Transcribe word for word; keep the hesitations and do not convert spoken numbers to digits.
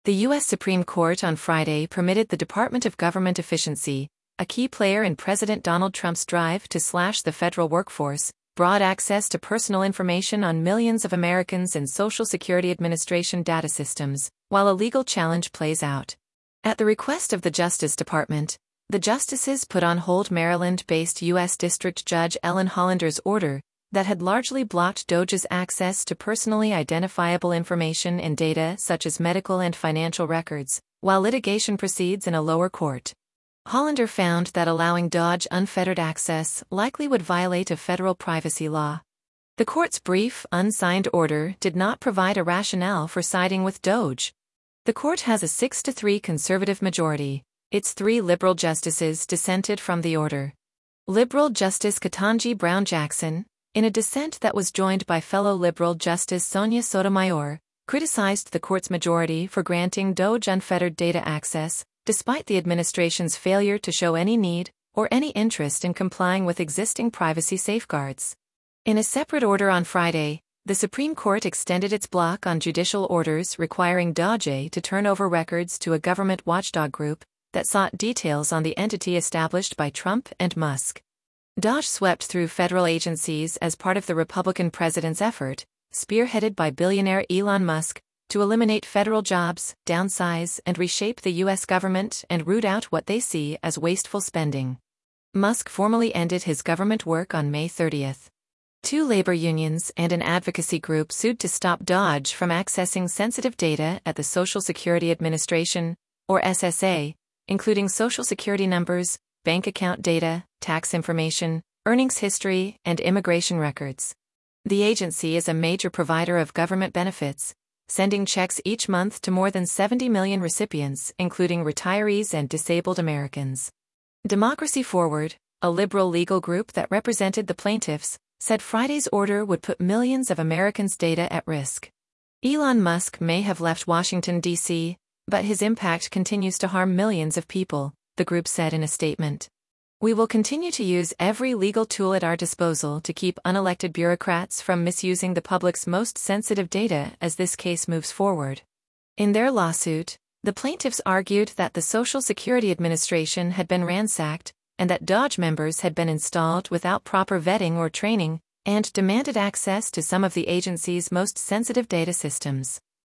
The U S Supreme Court on Friday permitted the Department of Government Efficiency, a key player in President Donald Trump's drive to slash the federal workforce, broad access to personal information on millions of Americans in Social Security Administration data systems, while a legal challenge plays out. At the request of the Justice Department, the justices put on hold Maryland-based U S District Judge Ellen Hollander's order that had largely blocked D O J's access to personally identifiable information and data such as medical and financial records, while litigation proceeds in a lower court. Hollander found that allowing D O J unfettered access likely would violate a federal privacy law. The court's brief, unsigned order did not provide a rationale for siding with D O J. The court has a six to three conservative majority. Its three liberal justices dissented from the order. Liberal Justice Ketanji Brown Jackson, in a dissent that was joined by fellow liberal Justice Sonia Sotomayor, criticized the court's majority for granting D O J unfettered data access, despite the administration's failure to show any need or any interest in complying with existing privacy safeguards. In a separate order on Friday, the Supreme Court extended its block on judicial orders requiring D O J to turn over records to a government watchdog group that sought details on the entity established by Trump and Musk. D O J swept through federal agencies as part of the Republican president's effort, spearheaded by billionaire Elon Musk, to eliminate federal jobs, downsize and reshape the U S government and root out what they see as wasteful spending. Musk formally ended his government work on May thirtieth. Two labor unions and an advocacy group sued to stop D O J from accessing sensitive data at the Social Security Administration, or S S A, including Social Security numbers, bank account data, tax information, earnings history, and immigration records. The agency is a major provider of government benefits, sending checks each month to more than seventy million recipients, including retirees and disabled Americans. Democracy Forward, a liberal legal group that represented the plaintiffs, said Friday's order would put millions of Americans' data at risk. Elon Musk may have left Washington, D C, but his impact continues to harm millions of people, the group said in a statement. We will continue to use every legal tool at our disposal to keep unelected bureaucrats from misusing the public's most sensitive data as this case moves forward. In their lawsuit, the plaintiffs argued that the Social Security Administration had been ransacked and that D O J members had been installed without proper vetting or training, and demanded access to some of the agency's most sensitive data systems.